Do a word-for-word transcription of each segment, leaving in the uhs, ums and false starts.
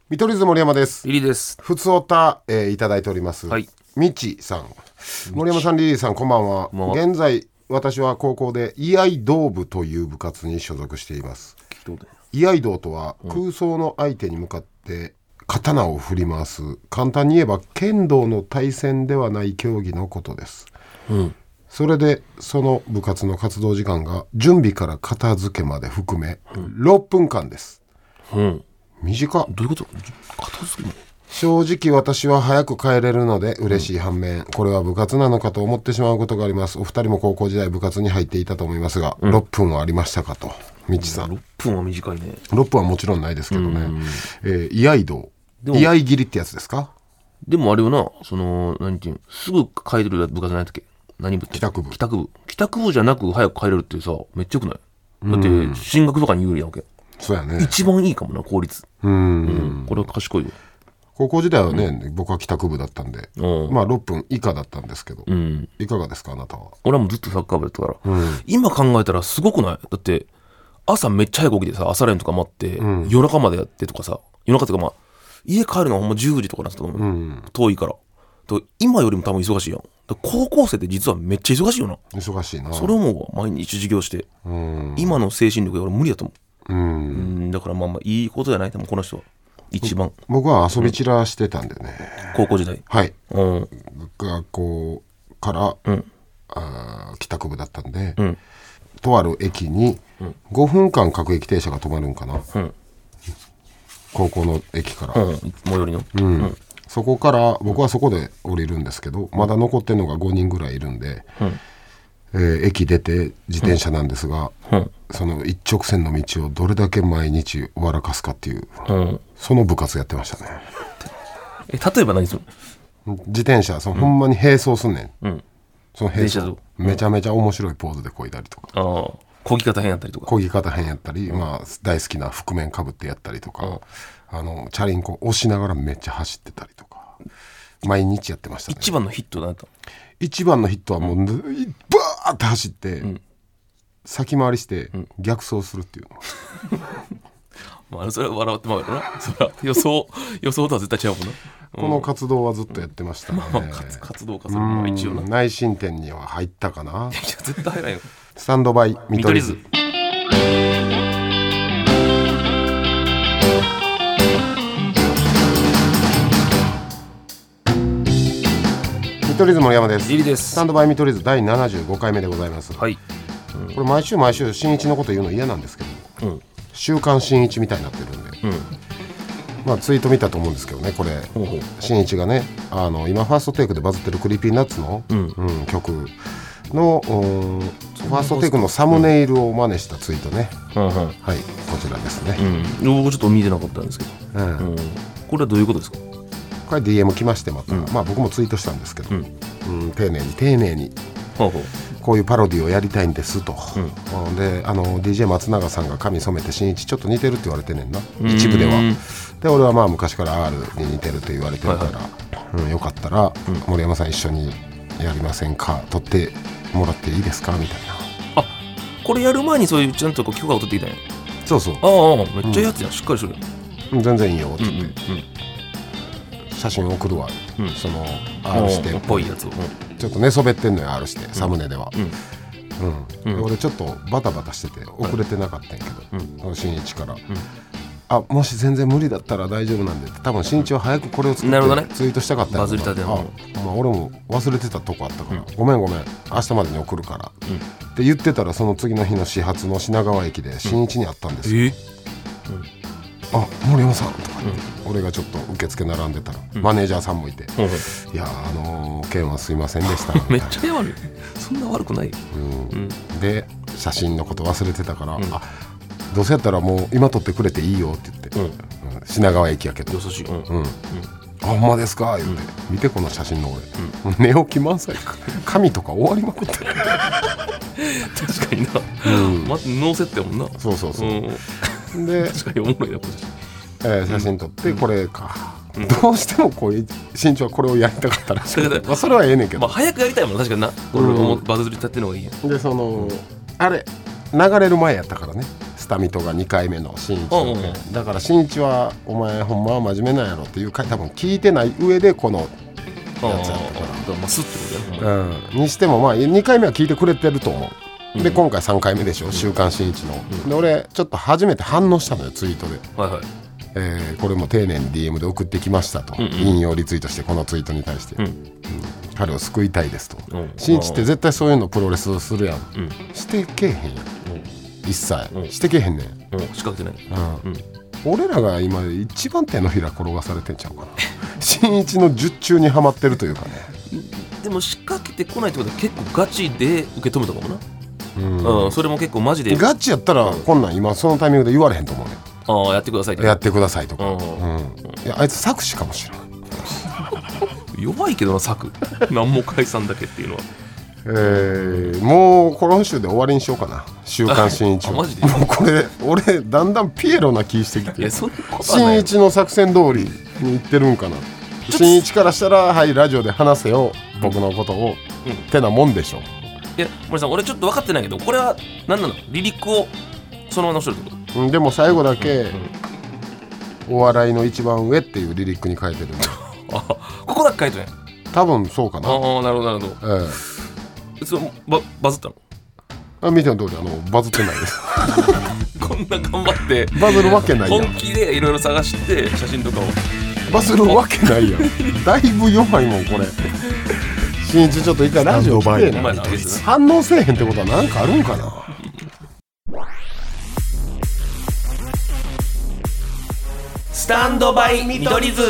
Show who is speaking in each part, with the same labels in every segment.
Speaker 1: 見取り図森山です。
Speaker 2: リリーです。
Speaker 1: ふつおた、えー、いただいております。はい。みちさん、森山さん、リリーさん、こんばんは。現在私は高校で居合道部という部活に所属しています。居合道とは、うん、空想の相手に向かって刀を振り回す、簡単に言えば剣道の対戦ではない競技のことです。うん、それでその部活の活動時間が準備から片付けまで含め、うん、ろっぷんかんです。うん、短っ。
Speaker 2: どういうこと？片付けも
Speaker 1: 正直私は早く帰れるので嬉しい反面、うん、これは部活なのかと思ってしまうことがあります。お二人も高校時代部活に入っていたと思いますが、うん、ろっぷんはありましたかと。みちさん、
Speaker 2: ろっぷんは短いね。
Speaker 1: ろっぷんはもちろんないですけどね、うん、えー、居合道、居合切りってやつですか。で
Speaker 2: もあれよな、その何ていうすぐ帰れる部活ないとき、何部って？
Speaker 1: 帰宅部。
Speaker 2: 帰宅部帰宅部じゃなく早く帰れるってさ、めっちゃよくない？だって進学とかに有利なわけ。
Speaker 1: そうやね。
Speaker 2: 一番いいかもな、効率。うん、うん、これは賢いよ。
Speaker 1: 高校時代はね、うん、僕は帰宅部だったんで、まあろっぷん以下だったんですけど、うん、いかがですかあなたは。
Speaker 2: 俺はもうずっとサッカー部やったから、うん、今考えたらすごくない？だって朝めっちゃ早く起きてさ、朝練とか待って、うん、夜中までやってとかさ、夜中とかまあ家帰るのはほんまじゅうじとかなんですけど、うん、遠いからと今よりも多分忙しいやん。だ高校生って実はめっちゃ忙しいよな。
Speaker 1: 忙しいな。
Speaker 2: それをもう毎日授業して、うん、今の精神力で俺無理だと思う、うんうん、だからまあまあいいことじゃないと思う。この人は一番。
Speaker 1: 僕は遊び散らしてたんでね、
Speaker 2: うん、高校時代。
Speaker 1: はい、うん、学校から、うん、あ帰宅部だったんで、うん、とある駅にごふんかん各駅停車が止まるんかな、うん、高校の駅から、うん、
Speaker 2: 最寄りの、
Speaker 1: うんうん、そこから僕はそこで降りるんですけど、まだ残ってるのがごにんぐらいいるんで、うんえー、駅出て自転車なんですが、うん、その一直線の道をどれだけ毎日笑かすかっていう、うん、その部活やってましたね。
Speaker 2: え例えば何する？
Speaker 1: 自転車その、うん、ほんまに並走すんねん、うん、その並走、
Speaker 2: うん、
Speaker 1: めちゃめちゃ面白いポーズでこいだりとか、
Speaker 2: あ漕ぎ方変やったりとか、
Speaker 1: 漕ぎ方変やったり、うんまあ、大好きな覆面かぶってやったりとか、うん、あのチャリンコ押しながらめっちゃ走ってたりとか毎日やってましたね。
Speaker 2: 一番のヒットだった？
Speaker 1: 一番のヒットはもう、うん、バーって走って、うん、先回りして逆走するっていうの、
Speaker 2: うん、まあそれは笑ってまうよな。それは予想予想とは絶対違うもんな。
Speaker 1: この活動はずっとやってましたね、
Speaker 2: うんまあ、活動かそれも一応な。
Speaker 1: 内申点には入ったかな。いや
Speaker 2: 絶対入らんよ。
Speaker 1: スタンドバイ見取り図。見取り図森山です。
Speaker 2: リリです。
Speaker 1: スタンドバイ見取り図だいななじゅうごかいめでございます。はい、うん、これ毎週毎週新一のこと言うの嫌なんですけど、うん、週刊新一みたいになってるんで、うんまあ、ツイート見たと思うんですけどね、これほうほう新一がねあの今ファーストテイクでバズってるクリーピーナッツの、うんうん、曲のファーストテイクのサムネイルを真似したツイートね、うんうん、はいこちらですね、
Speaker 2: うん、僕ちょっと見てなかったんですけど、うんうん、これはどういうことですか？
Speaker 1: これ ディーエム 来ましてまた、うんまあ、僕もツイートしたんですけど、うんうん、丁寧に丁寧にほうほうこういうパロディをやりたいんですと、うん、であの ディージェー 松永さんが髪染めて新一ちょっと似てるって言われてんねんな一部では。で俺はまあ昔から アール に似てると言われてるから、はいはいうん、よかったら、うん、森山さん一緒にやりませんか撮ってもらっていいですかみたいな。
Speaker 2: あこれやる前にそういうちゃんとこう許可を取っていたんや。
Speaker 1: そうそう
Speaker 2: ああめっちゃやつや、うん、しっかりする。
Speaker 1: 全然いいよって言って、うんうんうん写真送るわ、うん、その アール してっぽいやつを、うん、ちょっと寝そべってんのよ アール して、うん、サムネでは、うんうん、俺ちょっとバタバタしてて遅れてなかったんやけど、うん、新一から、うん、あもし全然無理だったら大丈夫なんでって多分新一は早くこれを作って、ね、ツイートしたかったんや
Speaker 2: バズりたての
Speaker 1: あ、まあ、俺も忘れてたとこあったから、うん、ごめんごめん明日までに送るから、うん、って言ってたらその次の日の始発の品川駅で新一に会ったんですよ、うんえあ森山さんとか、ねうん、俺がちょっと受付並んでたら、うん、マネージャーさんもいて、うん、いやあのー、件はすいませんでした
Speaker 2: めっちゃ悪いそんな悪くない、
Speaker 1: うんうん、で写真のこと忘れてたから、うん、あどうせやったらもう今撮ってくれていいよって言って、うんうん、品川駅やけど
Speaker 2: 優しい、うん
Speaker 1: うんうん、あほんまですか言って、うん、見てこの写真の俺、うん、寝起き満載髪とか終わりまくってる
Speaker 2: 確かにな、うん、ま、ノーセットやもんな。
Speaker 1: そうそうそう、うん
Speaker 2: で確かにおもろいなこ
Speaker 1: れ、えー、写真撮ってこれか、うん、どうしてもこういう身長はこれをやりたかったらしくて、まあ、それはええねんけど、まあ、
Speaker 2: 早くやりたいもん確かにな、うん、俺バズりたってのがいいやん、
Speaker 1: でその、うん、あれ流れる前やったからねスタミトがにかいめの新一の、うんうん、だから新一はお前ほんまは真面目なんやろっていう回多分聞いてない上でこのやつやったから、
Speaker 2: まあ、スッてことや、
Speaker 1: うん、にしてもまあにかいめは聞いてくれてると思う。で今回さんかいめでしょ、週刊新一の、うん、で俺ちょっと初めて反応したのよツイートで、はいはい、えー、これも丁寧に ディーエム で送ってきましたと、うんうん、引用リツイートしてこのツイートに対して、うんうん、彼を救いたいですと、うん、新一って絶対そういうのプロレスするやん、うん、してけえへんやん、うん、一切、うん、してけえへんねん、
Speaker 2: うん、仕掛けてない、うんうん、
Speaker 1: 俺らが今一番手のひら転がされてんちゃうかな新一の術中にはまってるというかね。
Speaker 2: でも仕掛けてこないってことは結構ガチで受け止めたかもな、うんうん、それも結構マジで
Speaker 1: ガチやったらこんなん今そのタイミングで言われへんと思うね。
Speaker 2: ああやってくださいとか
Speaker 1: やってくださいとか、うんうん、いやあいつ作詞かもしれない
Speaker 2: 弱いけどな作何も解散だけっていうのは、
Speaker 1: えー、もう今週で終わりにしようかな週刊新一。
Speaker 2: マジで
Speaker 1: もうこれ俺だんだんピエロな気してきて、
Speaker 2: いやそんなことは
Speaker 1: 新一の作戦通りに言ってるんかな。新一からしたらはいラジオで話せよ僕のことを、うん、ってなもんでしょ。
Speaker 2: いや森さん俺ちょっと分かってないけどこれは何なの、リリックをそのまま載せるってこと？
Speaker 1: うん、でも最後だけ、うんうん、お笑いの一番上っていうリリックに書いてるんで
Speaker 2: あここだけ書いてるやん。
Speaker 1: 多分そうかな。
Speaker 2: ああなるほどなるほど、ええ、それバ, バズったの？
Speaker 1: あ見ての通りあのバズってないです
Speaker 2: こんな頑張って
Speaker 1: バズるわけないやん。
Speaker 2: 本気でいろいろ探して写真とかを
Speaker 1: バズるわけないやんだいぶ弱いもんこれ新一ちょっと一回ラジオ来てな反応せえへんってことは何かあるんかな。
Speaker 2: スタンドバイ見取り図、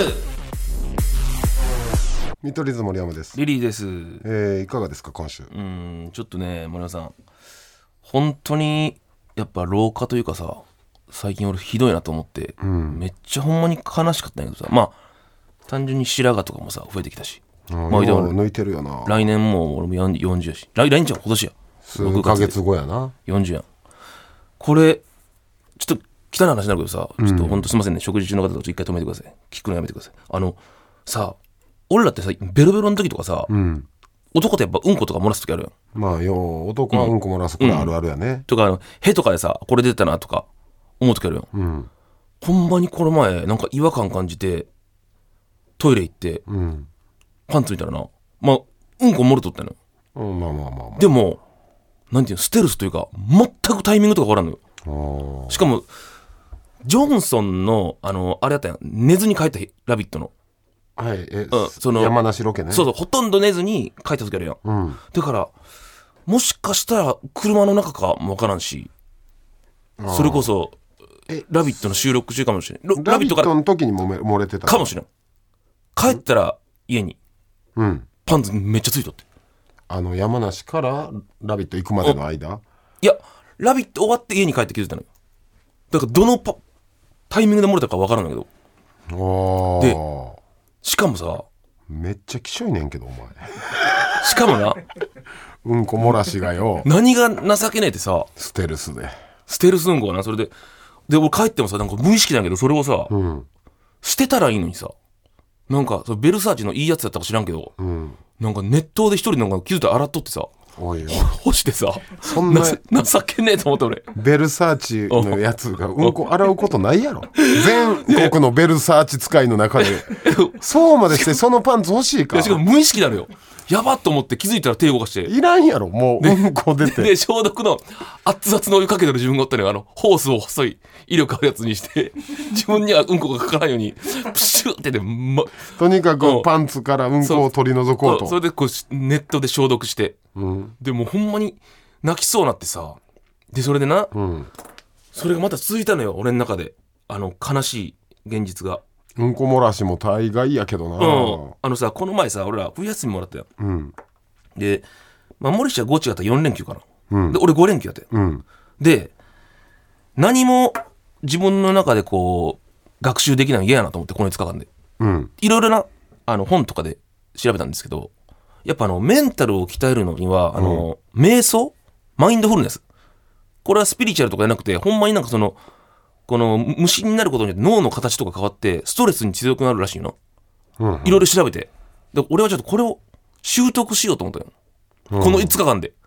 Speaker 1: 見取り図森山です。
Speaker 2: リリーです。
Speaker 1: えー、いかがですか今週。
Speaker 2: うーんちょっとね森山さん本当にやっぱ老化というかさ最近俺ひどいなと思って、うん、めっちゃほんまに悲しかったんやけどさ、まあ単純に白髪とかもさ増えてきたし、
Speaker 1: まあ、抜いてるよな。
Speaker 2: 来年も俺もよんじゅうやし、来年じゃん今年や
Speaker 1: 数ヶ月後やな
Speaker 2: よんじゅうやん。これちょっと汚い話になるけどさ、ちょっとほんとすいませんね、食事中の方と一回止めてください。聞くのやめてください。あのさ俺らってさベロベロの時とかさ、うん、男ってやっぱうんことか漏らす時あるやん。
Speaker 1: まあよ男はうんこ漏らすこれあるあるやね、うんうん、
Speaker 2: とかあのへとかでさこれ出たなとか思う時あるやん、うん、ほんまにこの前なんか違和感感じてトイレ行って、うん、パンツ見たらなまあうんこ漏れとったのよ、うん、まあまあまあ、まあ、でもなんていうのステルスというか全くタイミングとか分からんのよ。しかもジョンソンのあのあれやったやん、寝ずに帰ったラビットの
Speaker 1: はい、え、うん、その山梨ロケね。
Speaker 2: そうそうほとんど寝ずに帰った時あるやん、うん、だからもしかしたら車の中かも分からんし、それこそラビットの収録中かもしれない。
Speaker 1: ラビットの時にも漏れてた
Speaker 2: かもしれん。帰ったら家に、うん、パンツめっちゃついとって、
Speaker 1: あの山梨からラビット行くまでの間、
Speaker 2: いやラビット終わって家に帰って気づいたのよ。だからどのパタイミングで漏れたか分からんだけど、あでしかもさ
Speaker 1: めっちゃきしょいねんけどお前
Speaker 2: しかもな
Speaker 1: うんこ漏らしがよ
Speaker 2: 何が情けねえってさ
Speaker 1: ステルスで
Speaker 2: ステルスうんこはな。それでで俺帰ってもさなんか無意識だけどそれをさ、うん、捨てたらいいのにさ、なんかそベルサーチのいいやつやったか知らんけど、うん、なんか熱湯で一人なんか気づいたら洗っとってさおいおい干してさそんな情けねえと思って俺
Speaker 1: ベルサーチのやつがうんこ洗うことないやろ全国のベルサーチ使いの中でそうまでしてそのパンツ欲しいか。
Speaker 2: いやしかも無意識なのよ。やばっと思って気づいたら手動かして
Speaker 1: いらんやろもううんこ出て
Speaker 2: で消毒の熱々のお湯かけてる自分がおったのよ。あのホースを細い威力あるやつにして自分にはうんこがかからないようにプシューってで、ま、
Speaker 1: とにかくパンツからうんこを取り除こうと
Speaker 2: そ, それでこうネットで消毒して、うん、でもほんまに泣きそうになってさ、でそれでな、うん、それがまた続いたのよ俺の中で。あの悲しい現実が
Speaker 1: うんこ漏らしも大概やけどな、
Speaker 2: うん、あのさこの前さ俺ら冬休みもらったよ、うん、で、まあ、森下ご違ったらよん連休かな、うん、で俺ご連休やったよ、うん、で何も自分の中でこう学習できないの嫌やなと思ってこのいつかかんで、うん、いろいろなあの本とかで調べたんですけど、やっぱあのメンタルを鍛えるのにはあの、うん、瞑想マインドフルネス、これはスピリチュアルとかじゃなくてほんまになんかそのこの無心になることによって脳の形とか変わってストレスに強くなるらしいの、うんうん、いろいろ調べて、で俺はちょっとこれを習得しようと思ったよ、うん、このいつかかんで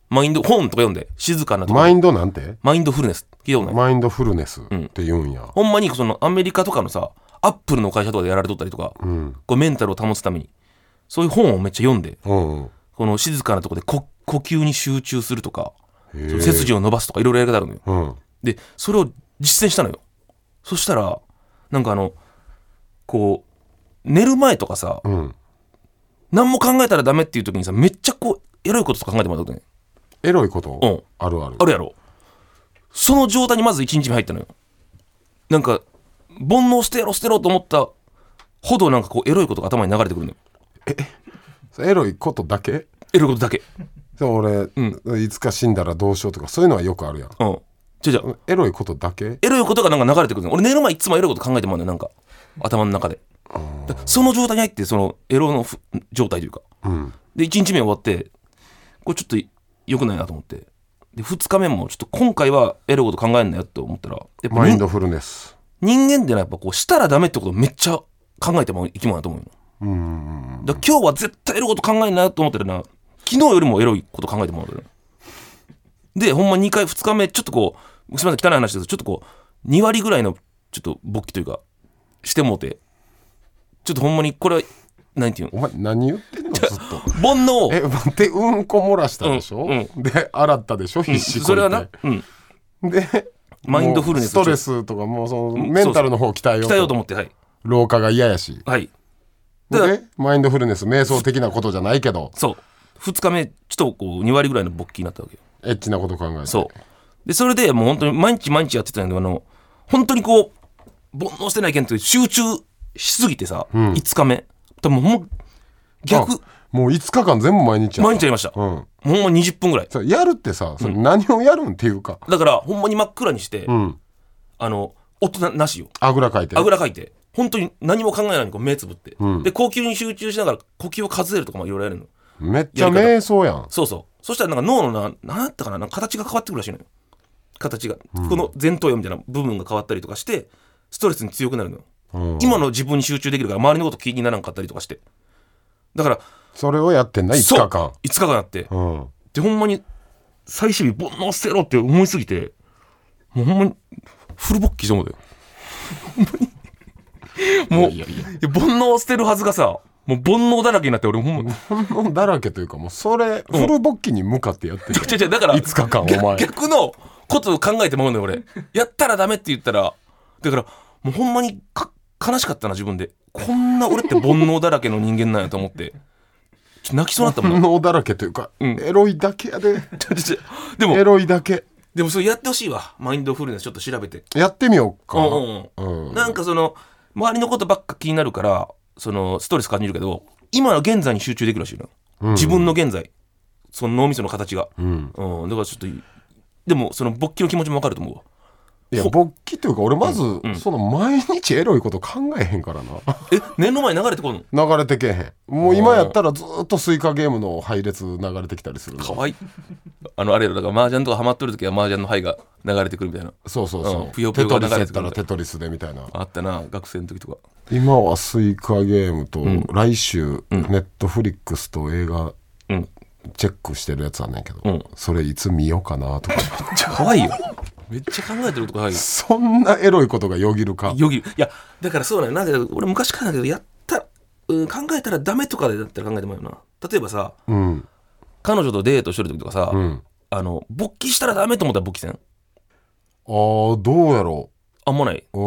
Speaker 2: マインド本とか読んで静かなとこ
Speaker 1: マインドなんて
Speaker 2: マインドフルネス聞いたことない
Speaker 1: マインドフルネスって言うんや、
Speaker 2: うん、ほんまにそのアメリカとかのさアップルの会社とかでやられとったりとか、うん、こうメンタルを保つためにそういう本をめっちゃ読んで、うん、この静かなところでこ呼吸に集中するとか背筋を伸ばすとかいろいろやり方あるのよ、うん、でそれを実践したのよ。そしたらなんかあのこう寝る前とかさ、うん、何も考えたらダメっていう時にさめっちゃこうエロいこととか考えてもらうとね
Speaker 1: エロいこと、うん、あるある
Speaker 2: あるやろ。その状態にまずいちにちめ入ったのよ。なんか煩悩捨てろ捨てろと思ったほどなんかこうエロいことが頭に流れてくるのよ。
Speaker 1: えエロいことだけ
Speaker 2: エロいことだけ
Speaker 1: そう俺、うん、いつか死んだらどうしようとかそういうのはよくあるやん、うん、
Speaker 2: じゃじゃ
Speaker 1: エロいことだけ
Speaker 2: エロいことがなんか流れてくるの。俺寝る前いつもエロいこと考えてもらうのよ。なんか頭の中でその状態に入ってそのエロの状態というか、うん、でいちにちめ終わってこれちょっと良くないなと思ってでふつかめもちょっと今回はエロいこと考えんなよって思ったらやっぱ
Speaker 1: マインドフルネス
Speaker 2: 人間ってのはやっぱこうしたらダメってことをめっちゃ考えても生き物だと思うよ。うんうんだ今日は絶対エロいこと考えんなよと思ってるな昨日よりもエロいこと考えてもらうでほんまにかいふつかめちょっとこうすみません汚い話ですけどちょっとこうに割ぐらいのちょっと勃起というかしてもうてちょっとほんまにこれは何て言うの
Speaker 1: お前何言ってんのずっと
Speaker 2: 煩悩
Speaker 1: え待ってうんこ漏らしたでしょ、うんうん、で洗ったでしょ必死こいて、うん、それはな、うん、で
Speaker 2: マインドフルネス
Speaker 1: ストレスとかもうそのメンタルの方を鍛えようと、
Speaker 2: 鍛えようと思ってはい
Speaker 1: 老化が嫌やし
Speaker 2: はい
Speaker 1: でマインドフルネス瞑想的なことじゃないけど
Speaker 2: そうふつかめちょっとこうに割ぐらいの勃起になったわけよ。
Speaker 1: エッチなこと考えて
Speaker 2: そうでそれでもう本当に毎日毎日やってたんだけどあの本当にこう煩悩してないけんって集中しすぎてさ、うん、いつかめ多分もう逆
Speaker 1: もういつかかん全部毎日や
Speaker 2: 毎日やりました、うん、ほんまにじゅっぷんぐらい
Speaker 1: やるってさそれ何をやるんっていうか、
Speaker 2: だからほんまに真っ暗にして、うん、あの音なしよ
Speaker 1: あぐらかいて
Speaker 2: あぐらかいて本当に何も考えないにこう目つぶって、うん、で呼吸に集中しながら呼吸を数えるとかもいろいろやるの。
Speaker 1: めっちゃ瞑想やん。
Speaker 2: そうそうそしたらなんか脳のな何やったかななんか形が変わってくるらしいのよ。形が、うん、この前頭葉みたいな部分が変わったりとかしてストレスに強くなるのよ、うん、今の自分に集中できるから周りのこと気にならんかったりとかしてだから
Speaker 1: それをやってんないつかかん
Speaker 2: いつかかんやって、うん、でほんまに最終日煩悩捨てろって思いすぎてもうほんまにフル勃起してもうだよほんまにもういやいやいや煩悩捨てるはずがさもう煩悩だらけになって俺ほんま
Speaker 1: 煩悩だらけというかもうそれフル勃起に向かってやってる、
Speaker 2: うん、だから
Speaker 1: いつかかんお前
Speaker 2: 逆のことを考えてまうのよ俺やったらダメって言ったらだからもうほんまにか悲しかったな自分でこんな俺って煩悩だらけの人間なんやと思ってちょ泣きそうになったもん
Speaker 1: 煩悩だらけというか、うん、エロいだけやで
Speaker 2: でも
Speaker 1: エロいだけ
Speaker 2: でもそれやってほしいわマインドフルネスちょっと調べて
Speaker 1: やってみようか、
Speaker 2: うんうんうん、なんかその周りのことばっか気になるからそのストレス感じるけど今の現在に集中できるらしいの、うんうん、自分の現在その脳みその形が、うんうん、だからちょっとでもその勃起の気持ちも分かると思うわ。
Speaker 1: いや勃起というか俺まず、うんうん、その毎日エロいこと考えへんからな
Speaker 2: え念の前流れてこん
Speaker 1: の流れてけへんもう今やったらずっとスイカゲームの配列流れてきたりする
Speaker 2: かわいいあのあれやろだから麻雀とかハマっとる時は麻雀の牌が流れてくるみたいな
Speaker 1: そうそうそう、うん、
Speaker 2: ぷよぷよが流れてくる
Speaker 1: テトリスやったらテトリスでみたいな
Speaker 2: あったな学生の時とか
Speaker 1: 今はスイカゲームと、うん、来週、うん、ネットフリックスと映画、うん、チェックしてるやつあんねんけど、うん、それいつ見ようかなとかめっ
Speaker 2: ちゃかわいいよめっちゃ考えてるとこはい
Speaker 1: そんなエロいことがよぎるか
Speaker 2: よぎるいやだからそうなんやな俺昔からだけどやったうん、考えたらダメとかでだったら考えてもいいよな。例えばさ、うん、彼女とデートしてる時とかさ、うん、あの勃起したらダメと思ったら勃起せん？あ
Speaker 1: ーどうやろう
Speaker 2: あんまない、うん、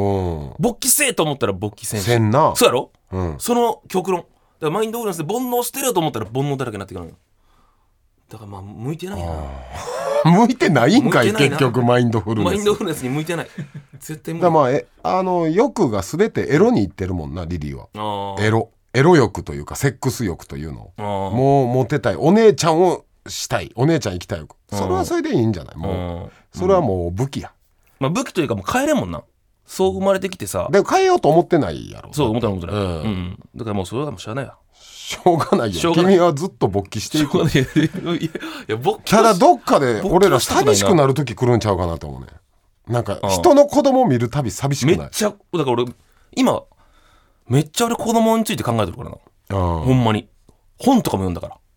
Speaker 2: 勃起せえと思ったら勃起せんし
Speaker 1: せんな
Speaker 2: そうやろ、うん、その極論だからマインドフルネスで煩悩捨てるよと思ったら煩悩だらけになってくるのよ。だからまあ向いてないな
Speaker 1: 向いてないんかい結局マインドフルネス
Speaker 2: マインドフルネスに向いてない絶対向いてない。
Speaker 1: だまあえあの欲が全てエロにいってるもんなリリーは。あエロエロ欲というかセックス欲というのをもうモテたいお姉ちゃんをしたいお姉ちゃん行きたいそれはそれでいいんじゃないもうそれはもう武器や、
Speaker 2: まあ、武器というかもう変えれんもんなそう生まれてきてさ
Speaker 1: でも変えようと思ってないやろ
Speaker 2: そう思ってない思ってない、うんうん、だからもうそれはもうしゃあないや
Speaker 1: しょうがないよ君はずっと勃起していくいや
Speaker 2: いや勃起
Speaker 1: ただどっかで俺ら寂しくなる時来るんちゃうかなと思うね。なんか人の子供見るたび寂しくない？
Speaker 2: めっちゃだから俺今めっちゃ俺子供について考えてるからなほんまに本とかも読んだから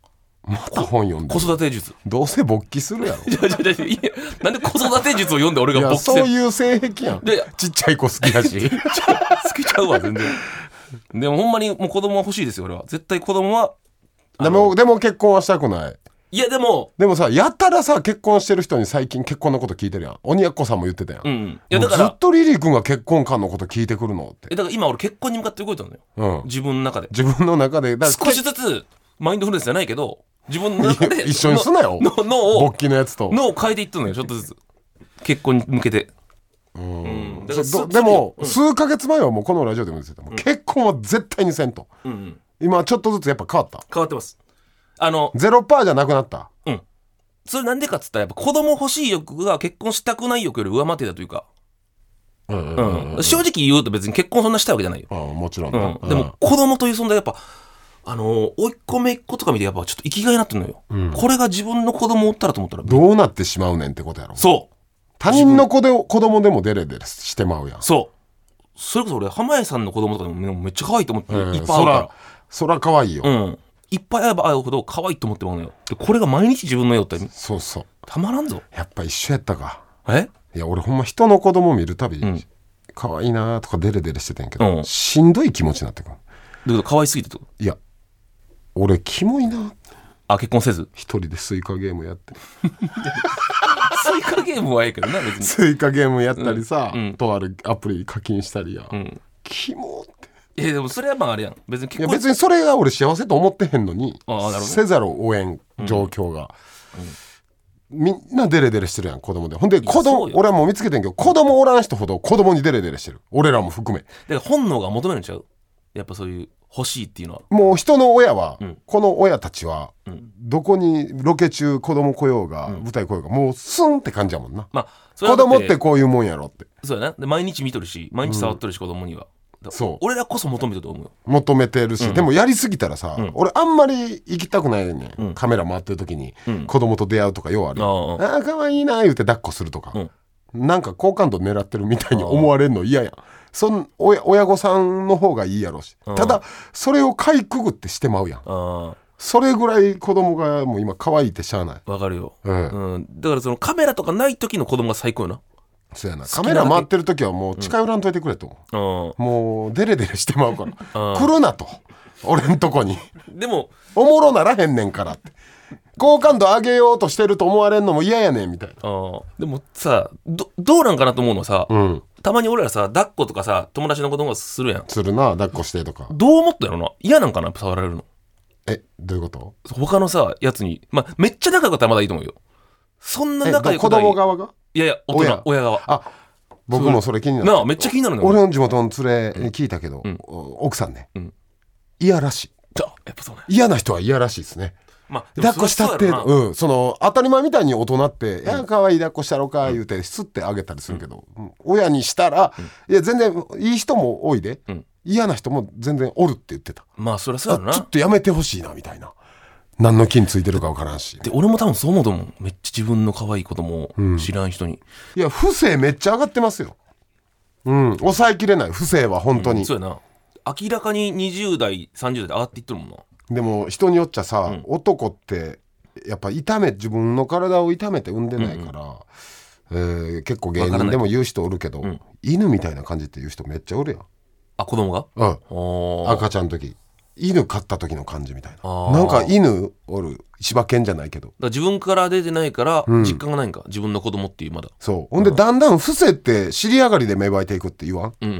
Speaker 1: また本読んで
Speaker 2: 子育て術。
Speaker 1: どうせ勃起するやろ。
Speaker 2: いやいやいやいや、なんで子育て術を読んで俺が勃起する。
Speaker 1: そういう性癖やん。でちっちゃい子好きだし
Speaker 2: 好きちゃうわ全然。でもほんまにもう子供は欲しいですよ俺は。絶対子供は。
Speaker 1: でもでも結婚はしたくない。
Speaker 2: いやでも
Speaker 1: でもさ、やったらさ、結婚してる人に最近結婚のこと聞いてるやん。鬼奴さんも言ってたやん、
Speaker 2: うん、いやだから
Speaker 1: ずっとリリー君が結婚観のこと聞いてくるのって。
Speaker 2: えだから今俺結婚に向かって動いてるのよ、うん、自分の中で。
Speaker 1: 自分の中で
Speaker 2: だ少しずつマインドフルネスじゃないけど自分の中で
Speaker 1: 一緒にすなよ
Speaker 2: の脳を
Speaker 1: 勃起のやつと
Speaker 2: 脳を変えていってるのよちょっとずつ結婚に向けて。
Speaker 1: うん、うん、だからでも、うん、数ヶ月前はもうこのラジオでも言ってた、うん、結婚は絶対にせんと、うんうん、今ちょっとずつやっぱ変わった。
Speaker 2: 変わってます。あの
Speaker 1: ゼロパーセント じゃなくなった。
Speaker 2: うん。それなんでかっつったらやっぱ子供欲しい欲が結婚したくない欲より上回ってたというか、うんうん、正直言うと別に結婚そんなしたいわけじゃないよ、
Speaker 1: うん、もちろん、
Speaker 2: うん、でも子供という存在やっぱあの甥っ子姪っ子とか見てやっぱちょっと生きがいになってるのよ、うん、これが自分の子供おったらと思ったら
Speaker 1: どうなってしまうねんってことやろ。
Speaker 2: そう
Speaker 1: 他人の子で子供でもデレデレしてまうやん。
Speaker 2: そうそれこそ俺濱家さんの子供とかでもめっちゃ可愛いと思って、うん、いっぱいあるから
Speaker 1: そら可愛いよ、
Speaker 2: うんいっぱい会えば会うほど可愛いと思ってまうのよ。でこれが毎日自分の絵をって
Speaker 1: そうそう
Speaker 2: たまらんぞ。
Speaker 1: やっぱ一緒やったか。
Speaker 2: え
Speaker 1: いや俺ほんま人の子供見るたび、うん、可愛いなとかデレデレしててんけど、うん、しんどい気持ちになってくる。
Speaker 2: だけど可愛すぎてと。
Speaker 1: いや俺キモいな。
Speaker 2: あ結婚せず
Speaker 1: 一人でスイカゲームやって
Speaker 2: スイカゲームはええけどな別に。
Speaker 1: スイカゲームやったりさ、うんうん、とあるアプリ課金したりや、うん、キモって。
Speaker 2: いやでもそれはまああれやん別に結婚。
Speaker 1: いや別にそれが俺幸せと思ってへんのに
Speaker 2: ああなるほど
Speaker 1: せざるをえん状況が、うんうん、みんなデレデレしてるやん子供で。ほんで子供俺はもう見つけてんけど子供おらん人ほど子供にデレデレしてる俺らも含め。だ
Speaker 2: から本能が求めるんちゃうやっぱそういう欲しいっていうのは。
Speaker 1: もう人の親は、うん、この親たちは、うん、どこにロケ中子供来ようが、うん、舞台来ようがもうスンって感じやもんな、まあ、それは子供ってこういうもんやろって。
Speaker 2: そうやなで毎日見とるし毎日触っとるし、子供にはそう俺らこそ求めてると思うよ。
Speaker 1: 求めてるし、うん、でもやりすぎたらさ、うん、俺あんまり行きたくないねん、うん、カメラ回ってる時に、うん、子供と出会うとかようある、うん、ああ可愛いな言うて抱っこするとか、うん、なんか好感度狙ってるみたいに思われるの嫌やん。そん 親, 親御さんの方がいいやろし、ただそれをかいくぐってしてまうやん。それぐらい子供がもう今可愛いってしゃあない。
Speaker 2: わかるよ、うんうん、だからそのカメラとかない時の子供が最高よな。
Speaker 1: そうやなカメラ回ってる時はもう近寄らんといてくれと、うん、もうデレデレしてまうから来るなと俺んとこに
Speaker 2: でも
Speaker 1: おもろならへんねんからって好感度上げようとしてると思われんのも嫌やねんみたいな。
Speaker 2: あでもさ ど, どうなんかなと思うのはさ、うん、たまに俺らさ抱っことかさ友達の子供がするやん。
Speaker 1: するな抱っこしてとか。
Speaker 2: どう思ったやろな嫌なんかな触られるの。
Speaker 1: えどういうこと。
Speaker 2: 他のさやつにまあめっちゃ仲良かったらまだいいと思うよ。そんな仲良くない。
Speaker 1: 子供側が
Speaker 2: いやいや大人 親, 親側。
Speaker 1: あ僕もそれ気になる
Speaker 2: なあめっちゃ気になるの。
Speaker 1: 俺の地元の連れに聞いたけど、うん、奥さんね、うん、嫌らしい。
Speaker 2: やっぱそうね。
Speaker 1: 嫌な人は嫌らしいですね。まあ、抱っこしたって、うん、その当たり前みたいに大人って「うん、いや可愛い抱っこしたろか」言うてすってあげたりするけど、うん、親にしたら、うん、いや全然いい人も多いで、うん、嫌な人も全然おるって言ってた。
Speaker 2: まあそりゃそうやろな。
Speaker 1: ちょっとやめてほしいなみたいな。何の菌ついてるか分からんし。
Speaker 2: で俺も多分そう思うと思う。めっちゃ自分の可愛い子供を知らん人に、
Speaker 1: うん、いや不正めっちゃ上がってますよ。うん抑えきれない不正は本当に、うん、
Speaker 2: そうやな。明らかににじゅう代さんじゅう代で上がっていってるもんな。
Speaker 1: でも人によっちゃさ、うん、男ってやっぱ痛め自分の体を痛めて産んでないから、うんうんえー、結構芸人でも言う人おるけど、うん、犬みたいな感じって言う人めっちゃおるやん。
Speaker 2: あ子供が
Speaker 1: うん赤ちゃんの時犬飼った時の感じみたいな。なんか犬おる柴犬じゃないけどだ
Speaker 2: から自分から出てないから実感がないんか、うん、自分の子供っていうまだ
Speaker 1: そうほんでだんだん不正って尻上がりで芽生えていくって言わん、うんうんうん、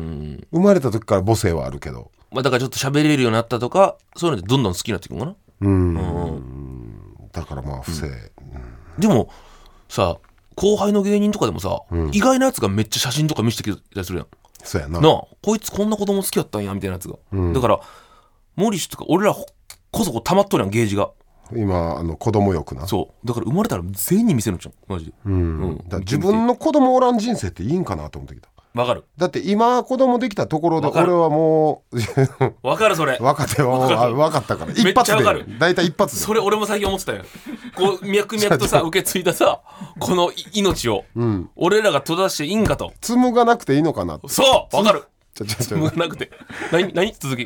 Speaker 1: 生まれた時から母性はあるけど、
Speaker 2: まあ、だからちょっと喋れるようになったとかそういうのでどんどん好きになっていくのかな。うん、
Speaker 1: うん、だからまあ不正、うんうん、
Speaker 2: でもさ後輩の芸人とかでもさ、うん、意外なやつがめっちゃ写真とか見せてきたりするやん。
Speaker 1: そうやな。
Speaker 2: なあこいつこんな子供好きやったんやみたいなやつが、うん、だから森氏とか俺らこそこ溜まっとるやんゲージが
Speaker 1: 今あの子供欲な。
Speaker 2: そうだから生まれたら全員に見せるんちゃうマジで、うん
Speaker 1: うん、だ自分の子供おらん人生っていいんかなと思ってきた。
Speaker 2: わかる。
Speaker 1: だって今子供できたところで俺はもう
Speaker 2: わかるそれ
Speaker 1: 分かってよ分かったから一発でだいたい一発で
Speaker 2: それ俺も最近思ってたよ。こう脈々とさ受け継いださこの命を、うん、俺らが閉ざしていいんかと。
Speaker 1: 紡がなくていいのかなって。
Speaker 2: そうわかる。ちょちょちょ紡がなくて何何続き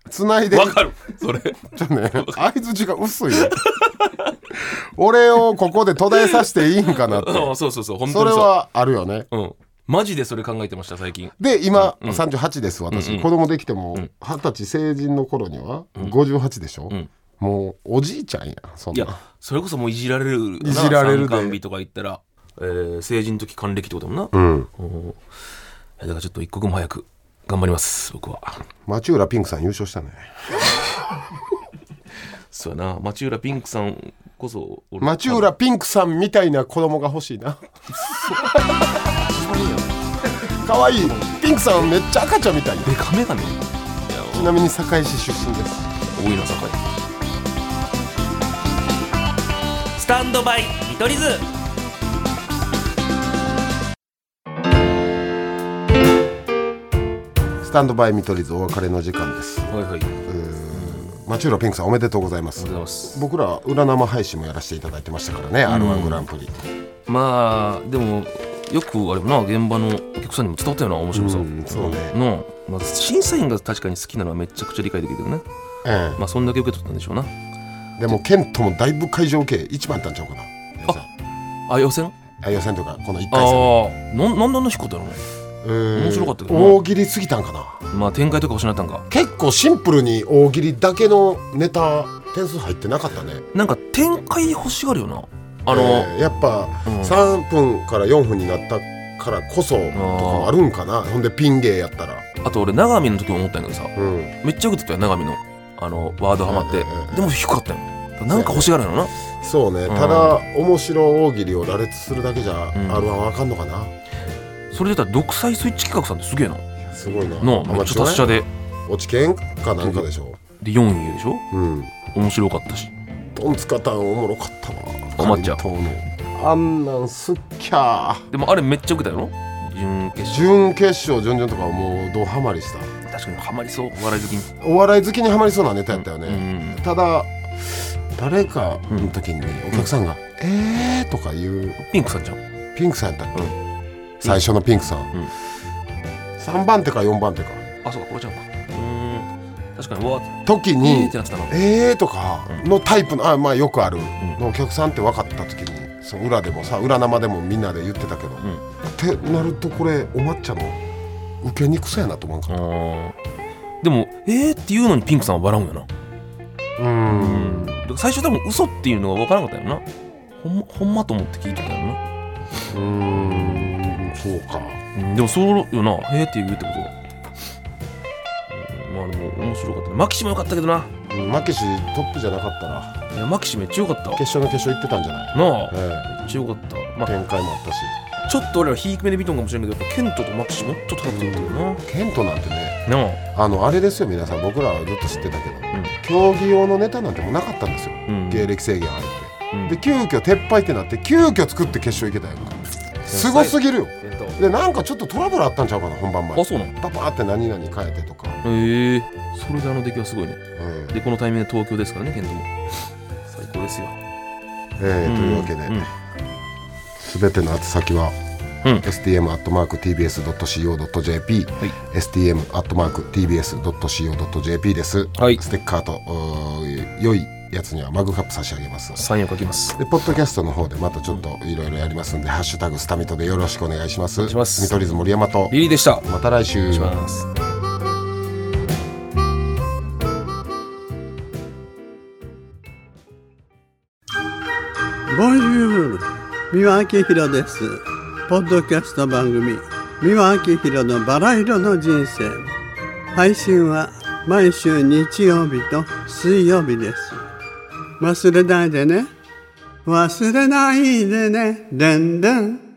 Speaker 1: つないで
Speaker 2: わかるそれ
Speaker 1: ちょね相づちが薄いよ俺をここで途絶えさせていいんかなって
Speaker 2: そうそうそう本当に
Speaker 1: それはあるよね。
Speaker 2: うんマジでそれ考えてました最近。
Speaker 1: で今、うん、さんじゅうはちです私、うんうん、子供できてもはたち成人の頃にはごじゅうはちでしょ、うん、もうおじいちゃんやそんな。いや
Speaker 2: それこそもういじられる
Speaker 1: いじられるで
Speaker 2: 参観日とか言ったら、えー、成人の時還暦ってこともな、
Speaker 1: うん、
Speaker 2: だからちょっと一刻も早く頑張ります僕は。
Speaker 1: 町浦ピンクさん優勝したね
Speaker 2: そうやな町浦ピンクさんこそ
Speaker 1: 町浦ピンクさんみたいな子供が欲しいなかわいいピンクさんめっちゃ赤ちゃんみたい
Speaker 2: でかめがね。
Speaker 1: ちなみに堺市出身です。
Speaker 2: 多いな堺。スタンドバイ見取り図。
Speaker 1: スタンドバイ見取り図お別れの時間です。
Speaker 2: はいはい。
Speaker 1: 町浦ピンクさんおめでとうございます。僕ら裏生配信もやらせていただいてましたからね、うん、アールワン グランプリ。
Speaker 2: まあでもよくあれもな現場のお客さんにも伝わったような面白さ、うん、
Speaker 1: そうね
Speaker 2: の、まあ、審査員が確かに好きなのはめちゃくちゃ理解できるけどね、
Speaker 1: ええ、
Speaker 2: まあそんだけ受け取ったんでしょうな。
Speaker 1: でもケントもだいぶ会場系一番やったんちゃうかな。
Speaker 2: ああ予選
Speaker 1: あ予選とかこのいっかい戦。
Speaker 2: ああなんなんで引っかったの、えー、面白かったけどな。
Speaker 1: 大喜利すぎたんかな。
Speaker 2: まあ展開とか失ったんか。
Speaker 1: 結構シンプルに大喜利だけのネタ点数入ってなかったね。
Speaker 2: なんか展開欲しがるよなあの、
Speaker 1: えー、やっぱさんぷんからよんぷんになったからこそとかもあるんかな。ほんでピン芸やったら。
Speaker 2: あと俺長見の時も思ったんやけどさ、うん、めっちゃよく言ったよ長見のあのワードハマって、えーえー、でも低かったよ。なんか欲しがるのな。
Speaker 1: そうね、うん、ただ面白大喜利を羅列するだけじゃ アールワン はあかんのかな、うん、
Speaker 2: それで言ったら独裁スイッチ企画さんってすげえな。
Speaker 1: すごいな
Speaker 2: のめっちゃ達者で
Speaker 1: 落ち研かなんかでしょ。
Speaker 2: でよんいでしょ、うん、面白かったし
Speaker 1: トンツカタンおもろかったわ。
Speaker 2: おまっちゃん
Speaker 1: あんなんすっきゃー。
Speaker 2: でもあれめっちゃ受けたよ準決勝
Speaker 1: 準決勝準々とかはもうドハマりした。
Speaker 2: 確かにハマりそう。お笑い好きに
Speaker 1: お笑い好きにハマりそうなネタやったよね、
Speaker 2: うんうん、
Speaker 1: ただ誰かの時にお客さんが、うん、えーとか言う。
Speaker 2: ピンクさんじゃん。
Speaker 1: ピンクさんやったっけ、うん、最初のピンクさん、うん、さんばん手かよんばん手か。
Speaker 2: あそうかこれちゃんか。うーん確かにわ
Speaker 1: 時に
Speaker 2: えーってなってたの。
Speaker 1: えーとかのタイプのあまあよくあるのお客さんって分かった時にその裏でもさ裏生でもみんなで言ってたけど、うん、ってなるとこれお抹茶の受けにくそうやなと思うかった。
Speaker 2: でもえーって言うのにピンクさんは笑うんよな。
Speaker 1: うーん
Speaker 2: 最初多分嘘っていうのが分からなかったよな。ほんま、ほんまと思って聞いてたよな。
Speaker 1: うーんそうか、
Speaker 2: うん、でもそうよな。へーって言うってことは、うん、まあでも面白かったね。マキシも良かったけどな、
Speaker 1: うん、マキシトップじゃなかったら。
Speaker 2: いやマキシめっちゃ良かった。
Speaker 1: 決勝の決勝行ってたんじゃない
Speaker 2: なあ、
Speaker 1: ええ、
Speaker 2: めっちゃ良かった、まあ、
Speaker 1: 展開もあったし。
Speaker 2: ちょっと俺はひいき目で見とんかもしれんけどやっぱケントとマキシもっと高くてるけどな。
Speaker 1: ケントなんてね
Speaker 2: な
Speaker 1: あ、あのあれですよ皆さん僕らはずっと知ってたけど、うん、競技用のネタなんてもうなかったんですよ、うん、芸歴制限入って、うん、で急遽撤廃ってなって急遽作って決勝行けたやんか。すごすぎるよ。でなんかちょっとトラブルあったんちゃうかな本番前。
Speaker 2: あそうなの。
Speaker 1: パパーって何々変えてとか。
Speaker 2: へえー、それであの出来はすごいね、えー、でこのタイミングで東京ですからねケントも最高ですよ。
Speaker 1: えー、というわけで、うん、全ての宛先は、うん、エスティーエム アットマーク ティービーエス ドット シーオー ドット ジェーピー、はい、エスティーエム アットマーク ティービーエス ドット シーオー ドット ジェーピー です、はい、ステッカーと良いやつにはマグカップ差し上げます。
Speaker 2: サインを書きます。
Speaker 1: でポッドキャストの方でまたちょっといろいろやりますんで、うん、ハッシュタグスタミトでよろしくお願いします。見取り図森山と
Speaker 2: リリーでした。
Speaker 1: また来週。
Speaker 2: お願いします。
Speaker 3: ボンジュール、三輪明宏です。ポッドキャスト番組三輪明宏のバラ色の人生、配信は毎週日曜日と水曜日です。忘れないでね、忘れないでね、でんでん。